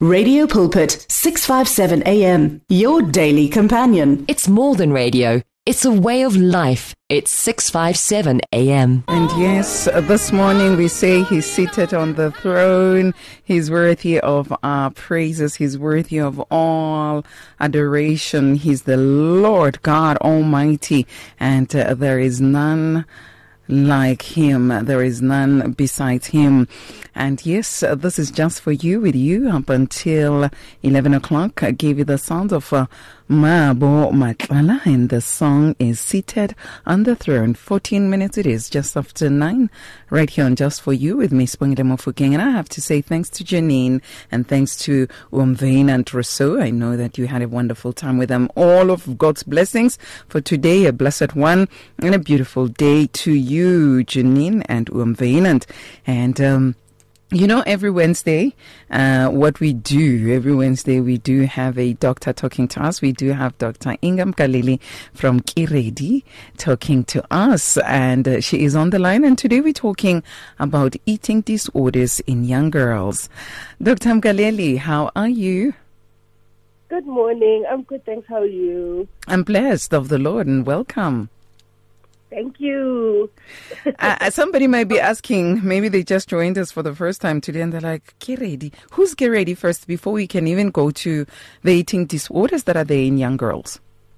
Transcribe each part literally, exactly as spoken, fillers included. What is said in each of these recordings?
Radio Pulpit, six fifty-seven A M, your daily companion. It's more than radio. It's a way of life. It's six fifty-seven A M. And yes, this morning we say he's seated on the throne. He's worthy of our praises. He's worthy of all adoration. He's the Lord God Almighty, and uh, there is none like him. There is none besides him. And yes, uh, this is just for you, with you up until eleven o'clock. I gave you the sound of uh, Mabo Matlala, and the song is Seated on the Throne. fourteen minutes it is, just after nine, right here on Just For You with me, Spongile Mofokeng. And I have to say thanks to Janine and thanks to Umvain and Rousseau. I know that you had a wonderful time with them. All of God's blessings for today, a blessed one and a beautiful day to you, Janine and Umvain. And, and um, you know, every Wednesday, uh, what we do, every Wednesday we do have a doctor talking to us. We do have Doctor Ingam Kalili from Kiredi talking to us, and uh, she is on the line. And today we're talking about eating disorders in young girls. Doctor Mkaleli, how are you? Good morning. I'm good, thanks. How are you? I'm blessed of the Lord, and welcome. Thank you. uh, somebody might be asking, maybe they just joined us for the first time today and they're like, Kiredi, who's Kiredi first before we can even go to the eating disorders that are there in young girls?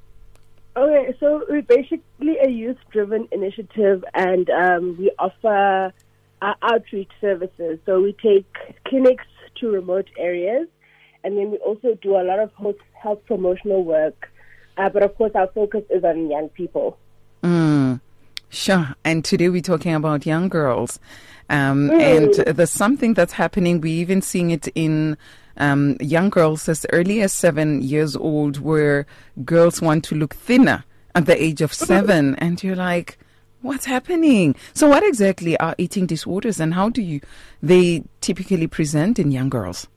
Okay, so we're basically a youth-driven initiative, and um, we offer uh, outreach services. So we take clinics to remote areas, and then we also do a lot of health promotional work. Uh, but of course, our focus is on young people. Mm. Sure. And today we're talking about young girls. Um, mm. And there's something that's happening. We're even seeing it in um, young girls as early as seven years old, where girls want to look thinner at the age of seven. And you're like, what's happening? So what exactly are eating disorders, and how do you they typically present in young girls?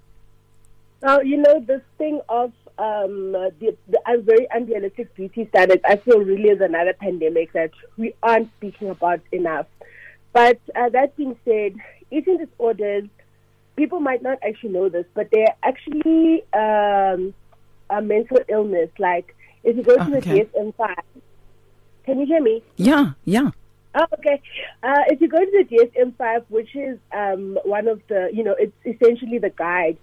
Now, you know, this thing of Um, the, the uh, very unrealistic beauty standards, I feel really is another pandemic that we aren't speaking about enough. But uh, that being said, eating disorders, people might not actually know this, but they're actually um, a mental illness. Like, if you go to okay. the D S M five, can you hear me? Yeah, yeah. Oh, okay. Uh, if you go to the D S M five, which is um, one of the, you know, it's essentially the guide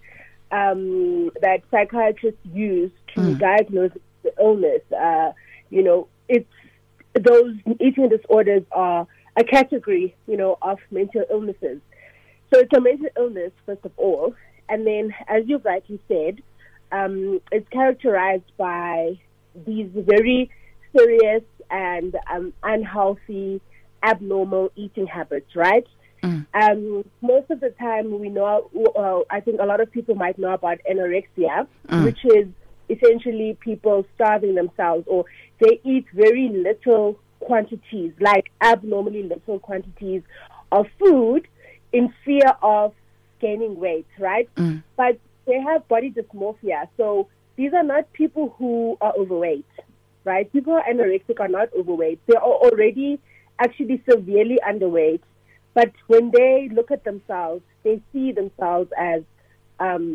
Um, that psychiatrists use to mm. diagnose the illness. Uh, you know, it's those eating disorders are a category, you know, of mental illnesses. So it's a mental illness, first of all. And then, as you rightly said, um, it's characterized by these very serious and um, unhealthy, abnormal eating habits, right? Mm. Um, most of the time we know, uh, I think a lot of people might know about anorexia, mm. which is essentially people starving themselves, or they eat very little quantities, like abnormally little quantities of food in fear of gaining weight, right? Mm. But they have body dysmorphia. So these are not people who are overweight, right? People who are anorexic are not overweight. They are already actually severely underweight. But when they look at themselves, they see themselves as um,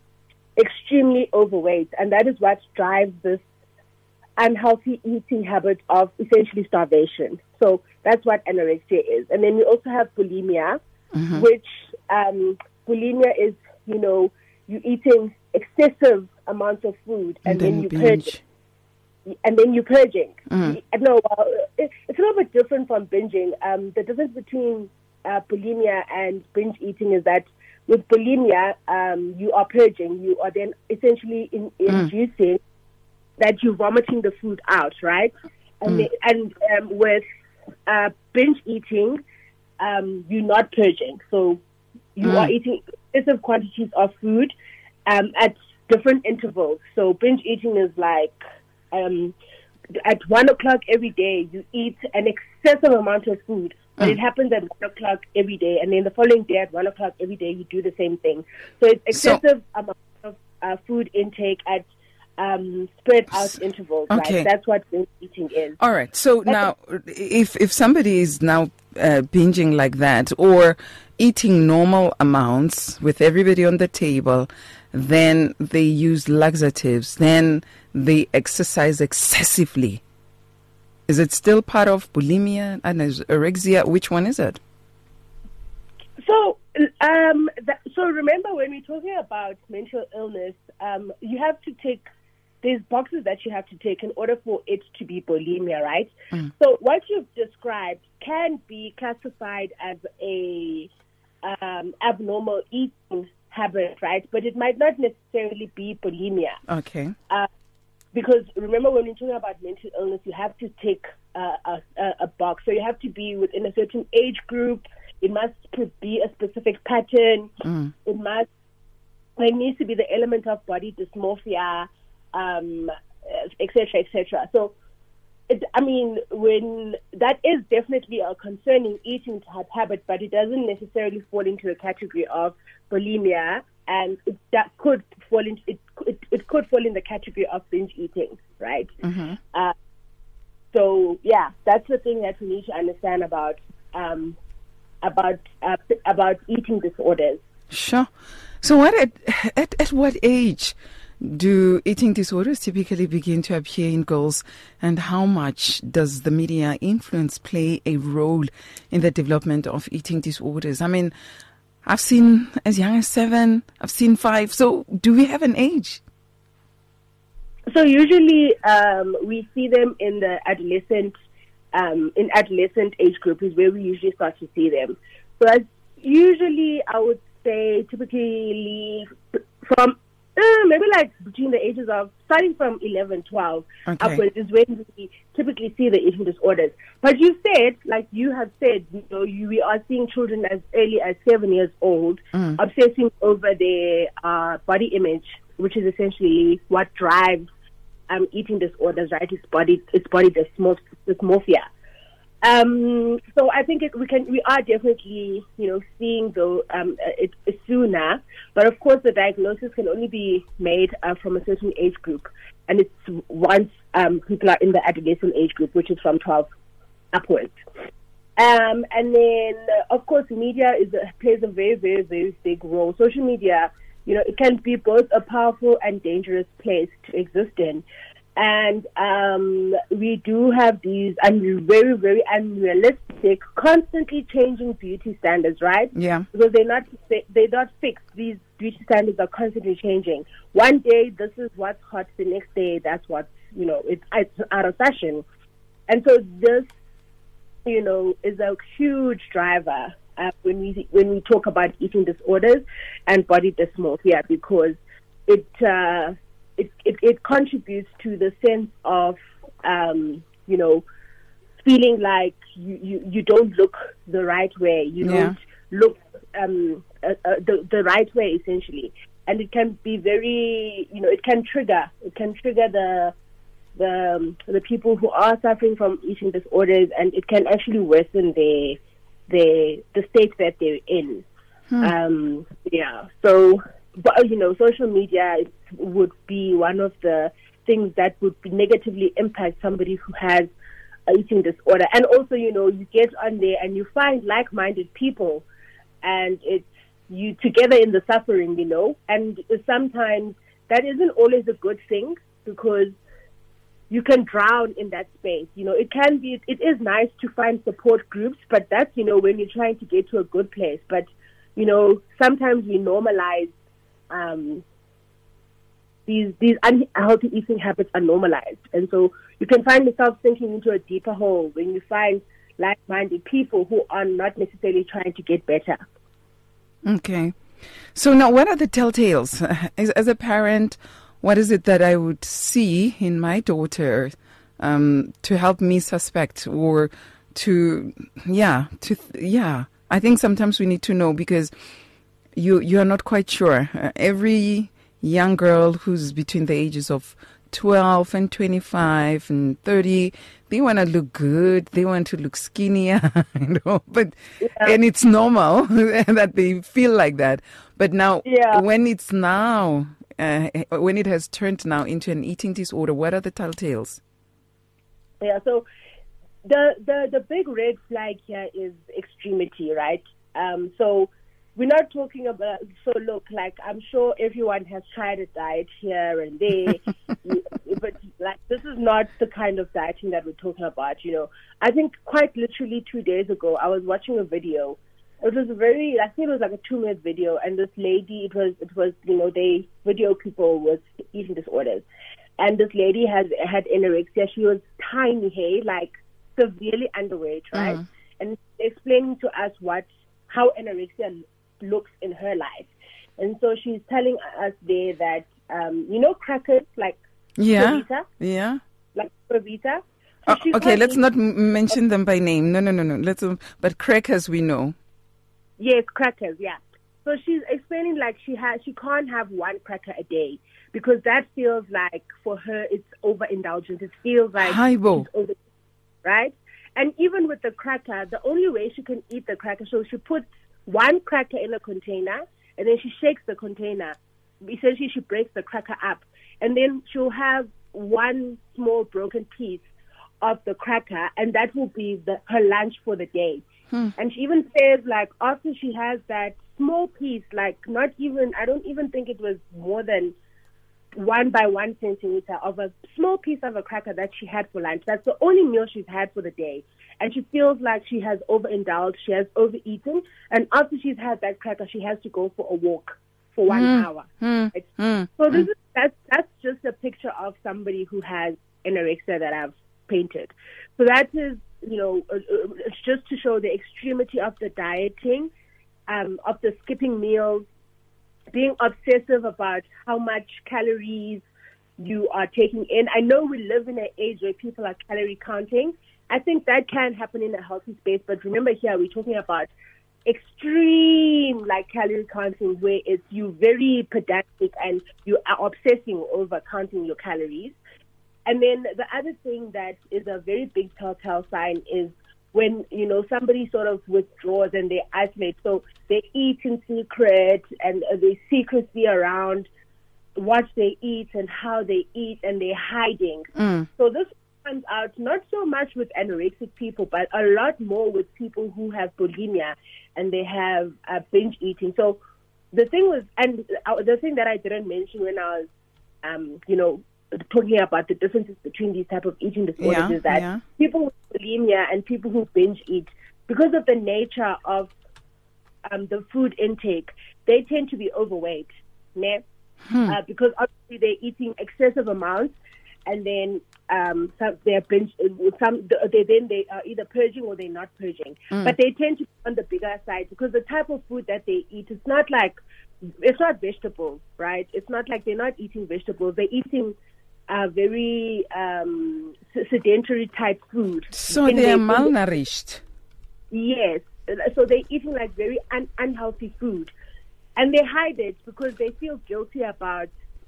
extremely overweight. And that is what drives this unhealthy eating habit of essentially starvation. So that's what anorexia is. And then we also have bulimia, mm-hmm. which um, bulimia is, you know, you eating excessive amounts of food and, and then, then you purge. And then you're purging. Mm. No, uh, it, it's a little bit different from binging. Um, the difference between uh, bulimia and binge eating is that with bulimia, um, you are purging. You are then essentially in, inducing mm. that you're vomiting the food out, right? And, mm. the, and um, with uh, binge eating, um, you're not purging. So you mm. are eating excessive quantities of food um, at different intervals. So binge eating is like, Um, at one o'clock every day, you eat an excessive amount of food, but mm. it happens at one o'clock every day, and then the following day at one o'clock every day, you do the same thing. So it's excessive so, amount of uh, food intake at um, spread out so, intervals. Okay. Right? That's what binge eating is. All right. So That's now, if if somebody is now uh, binging like that, or eating normal amounts with everybody on the table, then they use laxatives, then they exercise excessively. Is it still part of bulimia and anorexia? Which one is it? So, um, that, so remember when we're talking about mental illness, um, you have to take, there's boxes that you have to take in order for it to be bulimia, right? Mm. So what you've described can be classified as a um, abnormal eating habit, right? But it might not necessarily be bulimia. Okay. Uh, because remember, when you're talking about mental illness, you have to take uh, a, a, a box. So you have to be within a certain age group. It must be a specific pattern. Mm. It must. There needs to be the element of body dysmorphia, um, et cetera, et cetera. So, it, I mean, when that is definitely a concerning eating habit, but it doesn't necessarily fall into the category of bulimia, and it, that could fall into it. It, it could fall in the category of binge eating, right? Mm-hmm. Uh, so, yeah, that's the thing that we need to understand about um, about uh, about eating disorders. Sure. So, what at, at at what age do eating disorders typically begin to appear in girls, and how much does the media influence play a role in the development of eating disorders? I mean, I've seen as young as seven, I've seen five. So do we have an age? So usually um, we see them in the adolescent, um, in adolescent age group is where we usually start to see them. So that's usually, I would say, typically from Uh, maybe like between the ages of, starting from eleven, twelve, okay, upwards is when we typically see the eating disorders. But you said, like you have said, you know, you, we are seeing children as early as seven years old mm. obsessing over their uh, body image, which is essentially what drives um, eating disorders, right? It's body, it's body dysmorph- dysmorphia. Um, so I think it, we can, we are definitely, you know, seeing the um, it, it sooner, but of course the diagnosis can only be made uh, from a certain age group, and it's once um, people are in the adolescent age group, which is from twelve upwards. Um, and then, uh, of course, media is a, plays a very, very, very big role. Social media, you know, it can be both a powerful and dangerous place to exist in. And um, we do have these un- very, very unrealistic, constantly changing beauty standards, right? Yeah. Because they're not they're not fixed. These beauty standards are constantly changing. One day this is what's hot. The next day that's what's, you know, it's, it's out of fashion. And so this, you know, is a huge driver uh, when we when we talk about eating disorders and body dysmorphia, because it. Uh, It, it, it contributes to the sense of, um, you know, feeling like you, you, you don't look the right way. You yeah. don't look um, uh, uh, the, the right way, essentially. And it can be very, you know, it can trigger. It can trigger the the um, the people who are suffering from eating disorders, and it can actually worsen the the the state that they're in. Hmm. Um, yeah. So. But, you know, social media would be one of the things that would negatively impact somebody who has an eating disorder. And also, you know, you get on there and you find like-minded people, and it's you together in the suffering, you know. And sometimes that isn't always a good thing, because you can drown in that space. You know, it can be, it is nice to find support groups, but that's, you know, when you're trying to get to a good place. But, you know, sometimes we normalize Um, these these unhealthy eating habits are normalized, and so you can find yourself sinking into a deeper hole when you find like-minded people who are not necessarily trying to get better. Okay, so now what are the telltales? As, as a parent, what is it that I would see in my daughter um, to help me suspect, or to yeah to yeah? I think sometimes we need to know, because You you are not quite sure. Uh, every young girl who's between the ages of twelve and twenty-five and thirty, they want to look good. They want to look skinnier, you know. But yeah. And it's normal that they feel like that. But now, yeah. when it's now, uh, when it has turned now into an eating disorder, what are the telltales? Yeah. So the the the big red flag here is extremity, right? Um, so we're not talking about, so look, like, I'm sure everyone has tried a diet here and there, but like, this is not the kind of dieting that we're talking about, you know. I think quite literally two days ago, I was watching a video. It was a very, I think it was like a two minute video, and this lady, it was, it was, you know, they video people with eating disorders. And this lady has had anorexia. She was tiny, hey, like severely underweight, right? Mm. And explaining to us what, how anorexia looks in her life. And so she's telling us there that, um, you know, crackers like yeah, Provita? yeah, like Provita. So oh, okay, let's not m- mention them by name. No, no, no, no. Let's, um, but crackers we know. Yes, crackers. Yeah. So she's explaining like she has, she can't have one cracker a day because that feels like for her it's overindulgence. It feels like Haibo. It's over, right? And even with the cracker, the only way she can eat the cracker, so she puts one cracker in a container, and then she shakes the container. Essentially, she breaks the cracker up, and then she'll have one small broken piece of the cracker, and that will be the, her lunch for the day. Hmm. And she even says, like, after she has that small piece, like, not even, I don't even think it was more than one by one centimeter of a small piece of a cracker that she had for lunch. That's the only meal she's had for the day. And she feels like she has overindulged, she has overeaten. And after she's had that cracker, she has to go for a walk for one mm. hour. Mm. Right? Mm. So this is, that's, that's just a picture of somebody who has anorexia that I've painted. So that is, you know, uh, uh, it's just to show the extremity of the dieting, um, of the skipping meals, being obsessive about how much calories you are taking in. I know we live in an age where people are calorie counting. I think that can happen in a healthy space, but remember here we're talking about extreme like calorie counting where it's you very pedantic and you are obsessing over counting your calories. And then the other thing that is a very big telltale sign is when, you know, somebody sort of withdraws and they isolate. So they eat in secret and uh, they secrecy around what they eat and how they eat, and they're hiding. Mm. So this comes out not so much with anorexic people, but a lot more with people who have bulimia and they have uh, binge eating. So the thing was, and uh, the thing that I didn't mention when I was, um, you know, talking about the differences between these type of eating disorders yeah, is that yeah. people with bulimia and people who binge eat, because of the nature of um, the food intake, they tend to be overweight, né? Hmm. Uh, because obviously they're eating excessive amounts, and then um, some they're binge. Some they then they are either purging or they're not purging, mm. but they tend to be on the bigger side because the type of food that they eat is not like it's not vegetables, right? It's not like they're not eating vegetables; they're eating uh, very um, sedentary type food. So they are malnourished. Yes, so they're eating like very un- unhealthy food. And they hide it because they feel guilty about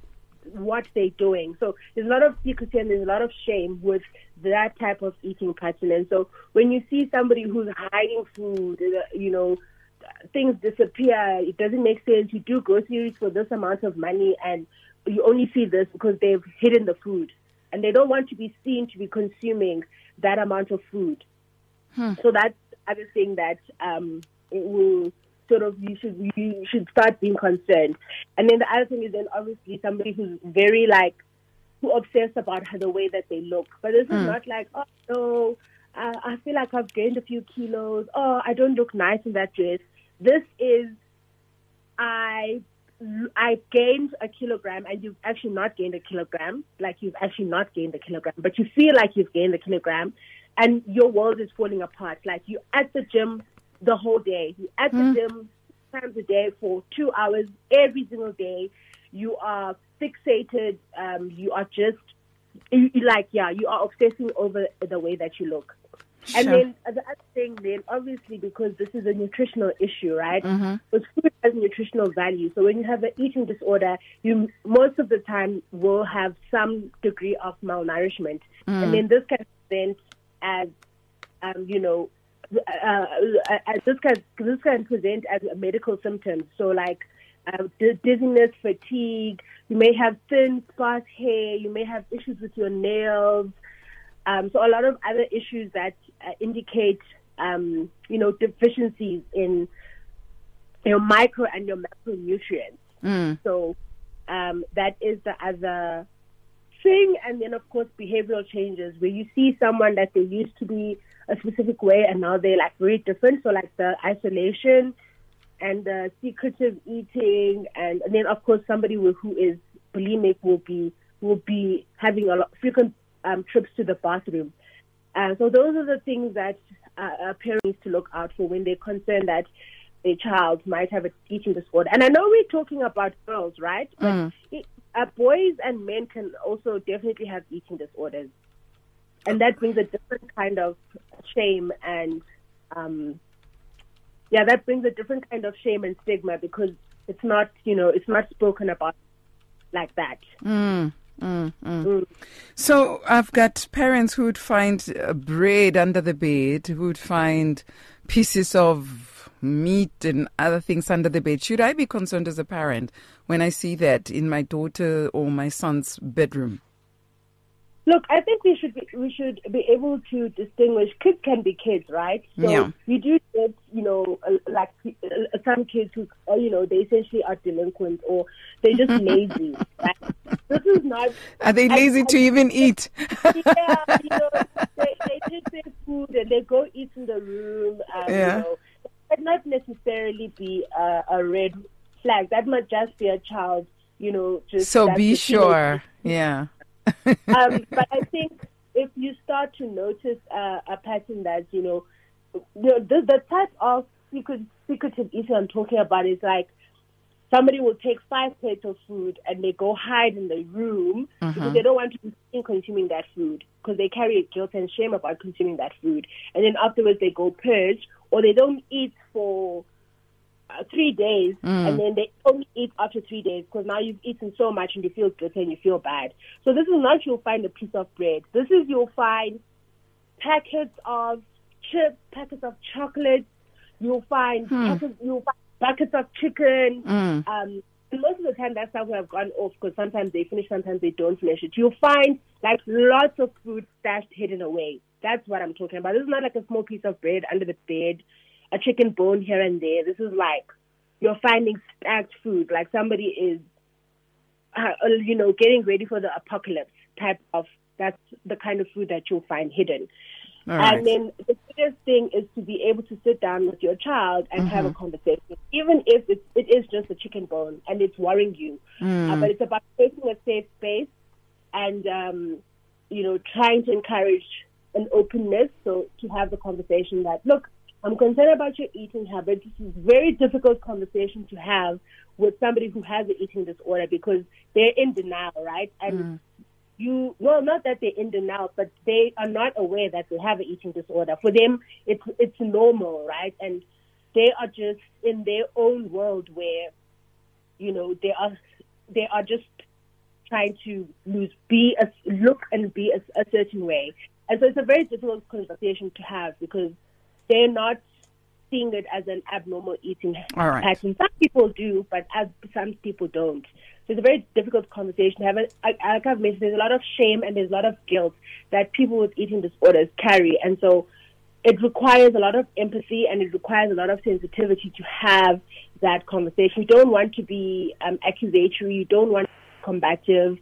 what they're doing. So there's a lot of secrecy and there's a lot of shame with that type of eating pattern. And so when you see somebody who's hiding food, you know, things disappear, it doesn't make sense. You do groceries for this amount of money and you only see this because they've hidden the food. And they don't want to be seen to be consuming that amount of food. Hmm. So that's the other thing that um, it will... sort of you should you should start being concerned. And then the other thing is then obviously somebody who's very like who obsessed about the way that they look. But this mm. is not like, oh no, uh, I feel like I've gained a few kilos. Oh, I don't look nice in that dress. This is I I gained a kilogram and you've actually not gained a kilogram. Like you've actually not gained a kilogram, but you feel like you've gained a kilogram, and your world is falling apart. Like you're at the gym the whole day. You're at the mm. gym times a day for two hours every single day. You are fixated. Um, you are just you, like, yeah, you are obsessing over the way that you look. Sure. And then uh, the other thing then, obviously, because this is a nutritional issue, right? Mm-hmm. Because food has nutritional value. So when you have an eating disorder, you most of the time will have some degree of malnourishment. Mm. And then this can present as, um, you know, Uh, uh, this can this can present as a medical symptoms. So like uh, dizziness, fatigue. You may have thin, sparse hair. You may have issues with your nails. Um, so a lot of other issues that uh, indicate, um, you know, deficiencies in your micro and your macronutrients. Mm. So um, that is the other thing. And then, of course, behavioral changes where you see someone that they used to be a specific way and now they're like very different. So like the isolation and the secretive eating, and, and then, of course, somebody who, who is bulimic will be will be having a lot, frequent um, trips to the bathroom. Uh, so those are the things that uh, a parent needs to look out for when they're concerned that a child might have an eating disorder. And I know we're talking about girls, right? But Mm. it, uh, boys and men can also definitely have eating disorders. And that brings a different kind of shame and, um, yeah, that brings a different kind of shame and stigma because it's not, you know, it's not spoken about like that. Mm. Mm, mm. Mm. So I've got parents who would find uh, bread under the bed, who would find pieces of meat and other things under the bed. Should I be concerned as a parent when I see that in my daughter or my son's bedroom? Look, I think we should be, we should be able to distinguish. Kids can be kids, right? So Yeah. we do get, you know, uh, like uh, some kids who, uh, you know, they essentially are delinquent or they're just lazy. Right? This is not. Are they lazy I, to I, even eat? Yeah, you know, they, they take their food and they go eat in the room. Um, Yeah. You know, that might not necessarily be a, a red flag. That might just be a child, you know, just. So that's be the sure. teenage- Yeah. um, but I think if you start to notice uh, a pattern that, you know, you know the, the type of secret, secretive eating I'm talking about is like somebody will take five plates of food and they go hide in the room Mhm. because they don't want to be seen consuming that food because they carry guilt and shame about consuming that food. And then afterwards they go purge or they don't eat for Uh, three days, Mm. and then they only eat after three days because now you've eaten so much and you feel guilty and you feel bad. So this is not you'll find a piece of bread. This is you'll find packets of chips, packets of chocolates. You'll find Hmm. packets, you'll find buckets of chicken. Mm. Um, and most of the time, that's how we have gone off because sometimes they finish, sometimes they don't finish it. You'll find like lots of food stashed hidden away. That's what I'm talking about. This is not like a small piece of bread under the bed, a chicken bone here and there. This is like you're finding stacked food, like somebody is, uh, you know, getting ready for the apocalypse type of, that's the kind of food that you'll find hidden. All right. And then the biggest thing is to be able to sit down with your child and have a conversation, even if it, it is just a chicken bone and it's worrying you. Uh, but it's about creating a safe space and, um, you know, trying to encourage an openness, so to have the conversation that, look, I'm concerned about your eating habits. This is a very difficult conversation to have with somebody who has an eating disorder because they're in denial, right? And Mm. you, well, not that they're in denial, but they are not aware that they have an eating disorder. For them, it's it's normal, right? And they are just in their own world where, you know, they are they are just trying to lose, be a, look and be a, a certain way. And so it's a very difficult conversation to have because they're not seeing it as an abnormal eating All right. pattern. Some people do, but as some people don't. So it's a very difficult conversation to have. Like I've mentioned, there's a lot of shame and there's a lot of guilt that people with eating disorders carry. And so it requires a lot of empathy and it requires a lot of sensitivity to have that conversation. You don't want to be um, accusatory. You don't want to be combative.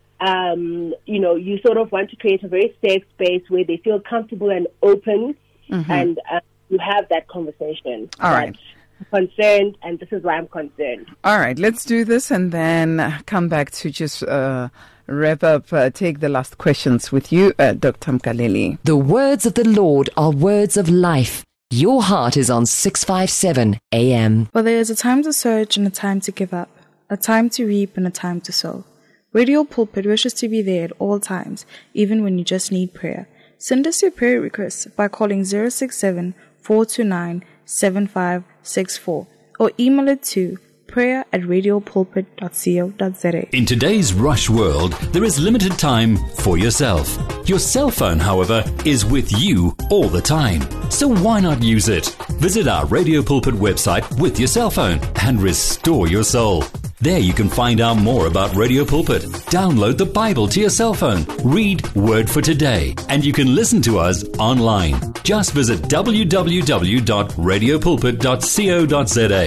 Um, you know, you sort of want to create a very safe space where they feel comfortable and open. Mm-hmm. And uh, you have that conversation. All right. I'm concerned, and this is why I'm concerned. All right, let's do this and then come back to just uh, wrap up, uh, take the last questions with you, uh, Doctor Mkaleli. The words of the Lord are words of life. Your heart is on six fifty-seven A M. Well, there is a time to search and a time to give up, a time to reap and a time to sow. Radio Pulpit wishes to be there at all times, even when you just need prayer. Send us your prayer requests by calling zero six seven, four two nine, seven five six four or email it to prayer at radiopulpit dot co dot za. In today's rush world, there is limited time for yourself. Your cell phone, however, is with you all the time. So why not use it? Visit our Radio Pulpit website with your cell phone and restore your soul. There you can find out more about Radio Pulpit. Download the Bible to your cell phone. Read Word for Today. And you can listen to us online. Just visit w w w dot radio pulpit dot co dot za.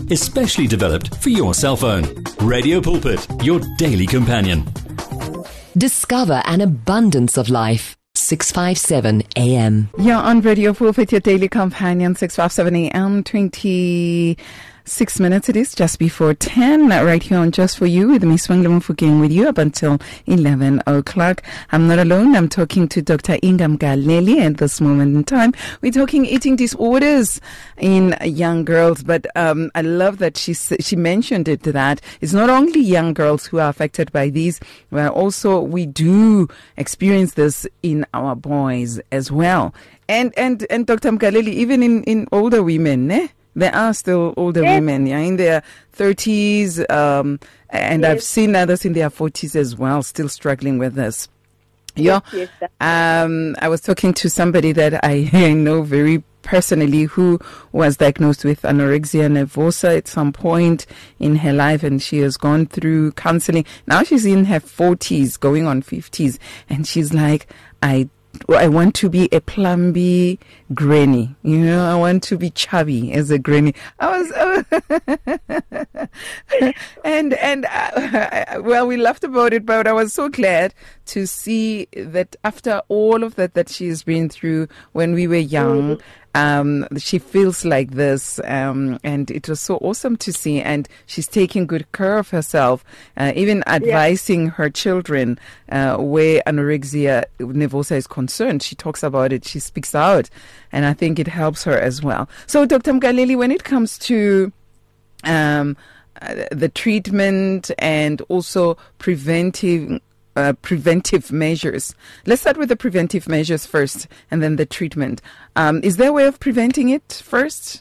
especially developed for your cell phone. Radio Pulpit, your daily companion. Discover an abundance of life. six fifty-seven A M. You're on Radio Pulpit, your daily companion, six fifty-seven A M, twenty-six minutes it is, just before ten, right here on Just For You with me, Swangla Mufokeng, with you up until eleven o'clock. I'm not alone. I'm talking to Doctor Inga Mgaleli at this moment in time. We're talking eating disorders in young girls, but um, I love that she she mentioned it, that it's not only young girls who are affected by these, but also we do experience this in our boys as well. And and and Doctor Mgaleli, even in, in older women, eh? There are still older yes. women, yeah, in their thirties, um, and yes. I've seen others in their forties as well, still struggling with this. Yeah, yes, yes, um, I was talking to somebody that I know very personally who was diagnosed with anorexia nervosa at some point in her life, and she has gone through counseling. Now she's in her forties, going on fifties, and she's like, I. I want to be a plumby granny. You know, I want to be chubby as a granny. I was, uh, and and uh, well, we laughed about it, but I was so glad to see that after all of that that she's been through when we were young, mm-hmm. Um, she feels like this, um, and it was so awesome to see. And she's taking good care of herself, uh, even advising yeah. her children uh, where anorexia nervosa is concerned. She talks about it, she speaks out, and I think it helps her as well. So, Doctor Mgaleli, when it comes to um, uh, the treatment and also preventive Uh, preventive measures. Let's start with the preventive measures first and then the treatment. Um, is there a way of preventing it first?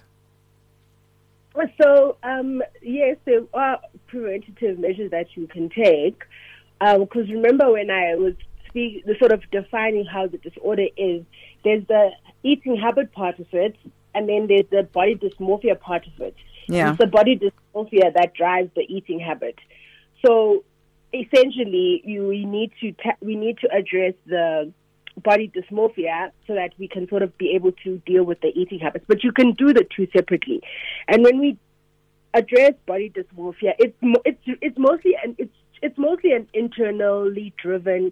So, um, yes, there are preventative measures that you can take. Because um, remember when I was speak, the sort of defining how the disorder is, there's the eating habit part of it, and then there's the body dysmorphia part of it. Yeah. It's the body dysmorphia that drives the eating habit. So, essentially, you we need to ta- we need to address the body dysmorphia so that we can sort of be able to deal with the eating habits. But you can do the two separately. And when we address body dysmorphia, it's mo- it's it's mostly an it's it's mostly an internally driven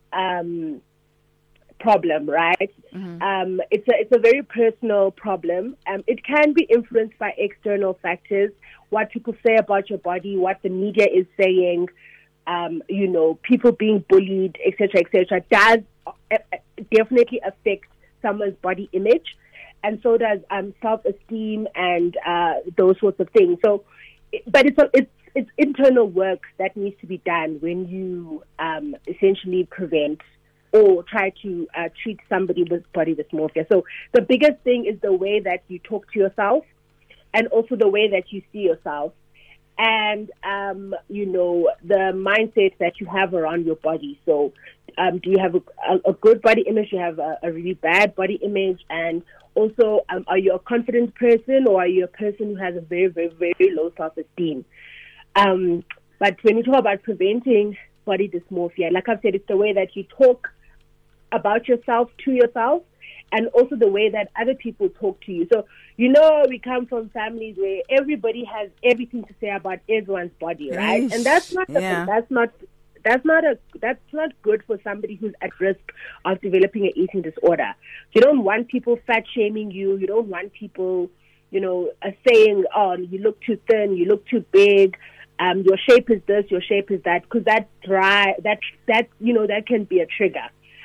um, problem, right? Mm-hmm. Um, it's a it's a very personal problem. Um, it can be influenced by external factors, what people say about your body, what the media is saying. Um, you know, people being bullied, et cetera, et cetera, does definitely affect someone's body image, and so does um, self-esteem and uh, those sorts of things. So, but it's a, it's it's internal work that needs to be done when you um, essentially prevent or try to uh, treat somebody with body dysmorphia. So, the biggest thing is the way that you talk to yourself, and also the way that you see yourself. And, um, you know, the mindset that you have around your body. So um, do you have a, a, a good body image? Do you have a, a really bad body image? And also, um, are you a confident person, or are you a person who has a very, very, very low self-esteem? Um, but when you talk about preventing body dysmorphia, like I've said, it's the way that you talk about yourself to yourself, and also the way that other people talk to you. So, you know, we come from families where everybody has everything to say about everyone's body, right? Eesh. And that's not yeah. a, that's not that's not a that's not good for somebody who's at risk of developing an eating disorder. You don't want people fat shaming you. You don't want people, you know, uh, saying, "Oh, you look too thin. You look too big. Um, your shape is this. Your shape is that." Because that dry that that you know that can be a trigger.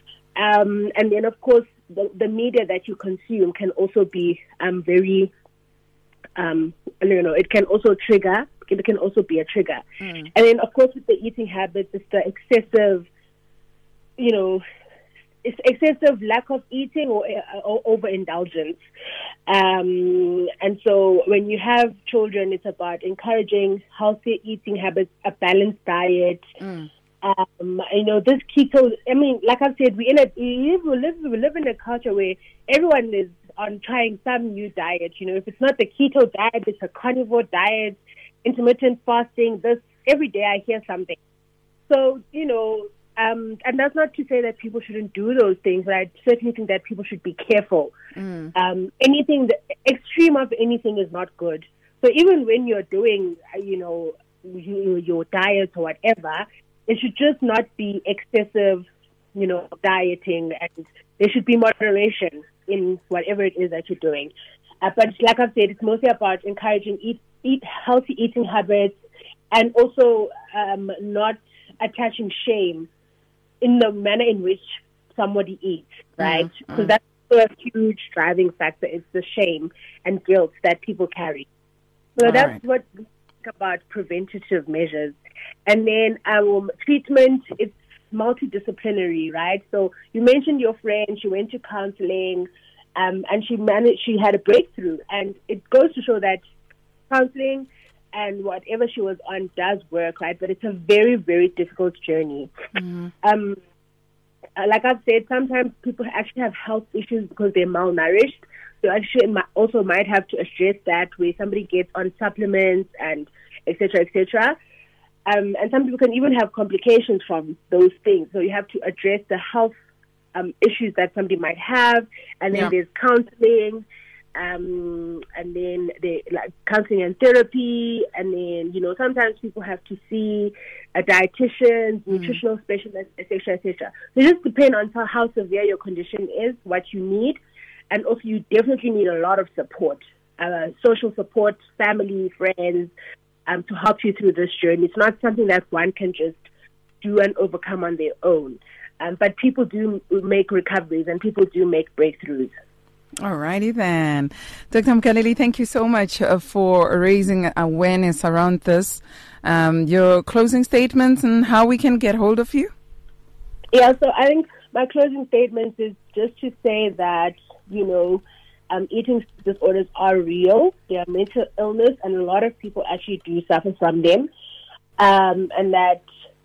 Um, and then, of course, the, the media that you consume can also be um, very, um, you know, it can also trigger, it can also be a trigger. Mm. And then, of course, with the eating habits, it's the excessive, you know, it's excessive lack of eating or, uh, or overindulgence. Um, and so when you have children, it's about encouraging healthy eating habits, a balanced diet. Mm. Um, you know, this keto, I mean, like I've said, we in a, we live, we live in a culture where everyone is on trying some new diet. You know, if it's not the keto diet, it's a carnivore diet, intermittent fasting. This every day I hear something. So, you know, um, and that's not to say that people shouldn't do those things, but I certainly think that people should be careful. Mm. Um, anything, the extreme of anything is not good. So even when you're doing, you know, you, your diet or whatever, it should just not be excessive, you know, dieting, and there should be moderation in whatever it is that you're doing. Uh, but like I've said, it's mostly about encouraging eat, eat healthy eating habits, and also um, not attaching shame in the manner in which somebody eats, right? Because mm-hmm. that's also a huge driving factor. It's the shame and guilt that people carry. So All that's right. what we think about preventative measures. And then um, treatment, it's multidisciplinary, right? So you mentioned your friend, she went to counseling, um, and she managed, she had a breakthrough. And it goes to show that counseling and whatever she was on does work, right? But it's a very, very difficult journey. Mm-hmm. Um, like I've said, sometimes people actually have health issues because they're malnourished. So actually might also might have to address that, where somebody gets on supplements and et cetera, et cetera. Um, and some people can even have complications from those things. So you have to address the health um, issues that somebody might have. And then Yeah. there's counseling, um, and then they like counseling and therapy. And then, you know, sometimes people have to see a dietitian, mm. nutritional specialist, et cetera, et cetera. So it just depends on how, how severe your condition is, what you need. And also you definitely need a lot of support, uh, social support, family, friends, um, to help you through this journey. It's not something that one can just do and overcome on their own. Um, but people do make recoveries and people do make breakthroughs. All righty then. Doctor Mkaleli, thank you so much uh, for raising awareness around this. Um, your closing statements and how we can get hold of you? Yeah, so I think my closing statement is just to say that, you know, um, eating disorders are real. They are mental illness, and a lot of people actually do suffer from them. Um, and that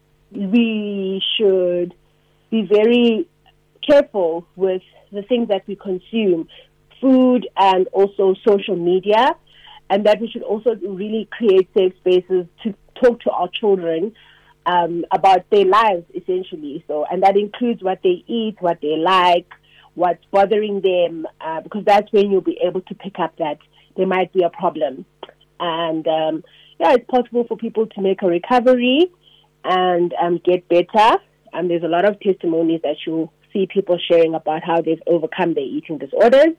we should be very careful with the things that we consume, food and also social media, and that we should also really create safe spaces to talk to our children um, about their lives, essentially. So, and that includes what they eat, what they like, what's bothering them, uh, because that's when you'll be able to pick up that there might be a problem. And um, yeah, it's possible for people to make a recovery and um, get better. And there's a lot of testimonies that you'll see people sharing about how they've overcome their eating disorders.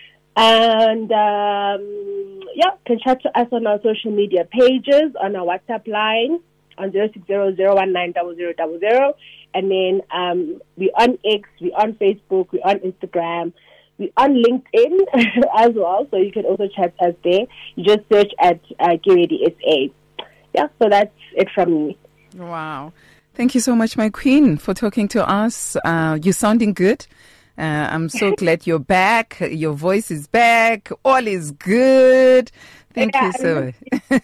And um, yeah, can chat to us on our social media pages, on our WhatsApp line on zero six zero zero one nine zero zero zero zero. And then um, we're on X, we're on Facebook, we're on Instagram, we're on LinkedIn as well. So you can also chat us there. You just search at uh, Get Ready S A. Yeah, so that's it from me. Wow. Thank you so much, my queen, for talking to us. Uh, you're sounding good. Uh, I'm so glad you're back. Your voice is back. All is good. Thank yeah, you so much.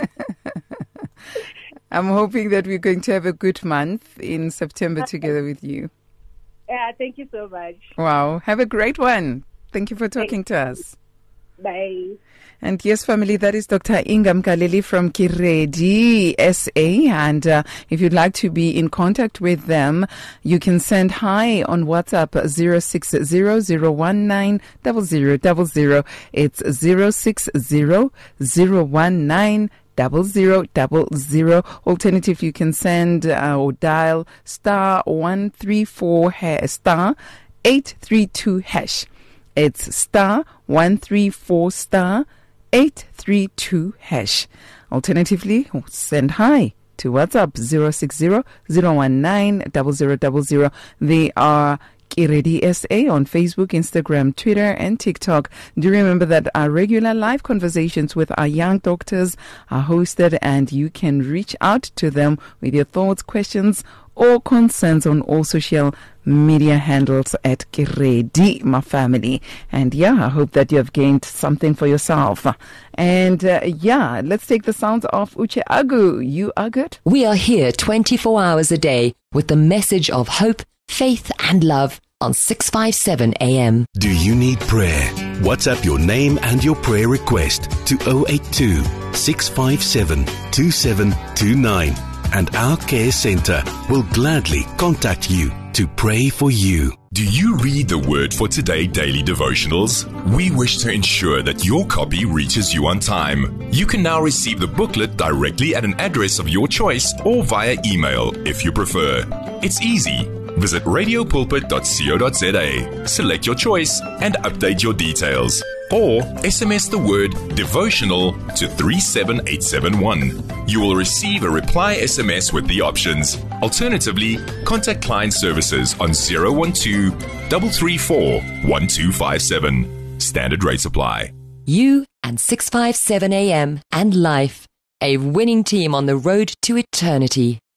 I'm hoping that we're going to have a good month in September together with you. Yeah, thank you so much. Wow. Have a great one. Thank you for talking to us. Bye. And yes, family, that is Doctor Inga Mkaleli from Get Ready S A. And uh, if you'd like to be in contact with them, you can send hi on WhatsApp zero six zero zero one nine zero zero zero zero. It's zero six zero zero one nine double zero double zero. Alternative, you can send uh, or dial star one three four hash star eight three two hash. It's star one three four star eight three two hash. Alternatively, send hi to WhatsApp zero six zero zero one nine zero zero zero zero. They are Get Ready S A on Facebook, Instagram, Twitter, and TikTok. Do remember that our regular live conversations with our young doctors are hosted, and you can reach out to them with your thoughts, questions, or concerns on all social media handles at Get Ready, my family. And yeah, I hope that you have gained something for yourself. And uh, yeah, let's take the sounds of Uche Agu. You are good? We are here twenty-four hours a day with the message of hope, faith, and love on six fifty-seven A M. Do you need prayer? WhatsApp your name and your prayer request to zero eight two, six five seven, two seven two nine. And our care center will gladly contact you to pray for you. Do you read the Word for Today daily devotionals? We wish to ensure that your copy reaches you on time. You can now receive the booklet directly at an address of your choice or via email if you prefer. It's easy. Visit radio pulpit dot co dot za, select your choice, and update your details. Or S M S the word devotional to three seven eight seven one. You will receive a reply S M S with the options. Alternatively, contact client services on zero one two, three three four, one two five seven. Standard rates apply. You and six fifty-seven A M and Life, a winning team on the road to eternity.